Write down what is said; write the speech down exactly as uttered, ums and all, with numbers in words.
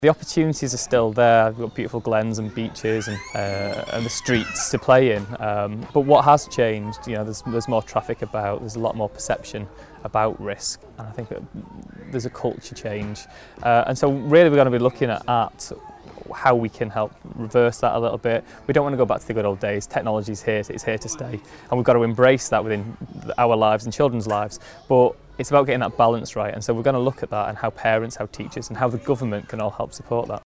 The opportunities are still there. We've got beautiful glens and beaches and, uh, and the streets to play in. Um, but what has changed, you know, there's, there's more traffic about, there's a lot more perception about risk. And I think that there's a culture change. Uh, and so really we're going to be looking at, at how we can help reverse that a little bit. We don't want to go back to the good old days. Technology's here, it's here to stay. And we've got to embrace that within our lives and children's lives. But it's about getting that balance right, and so we're going to look at that and how parents, how teachers and how the government can all help support that.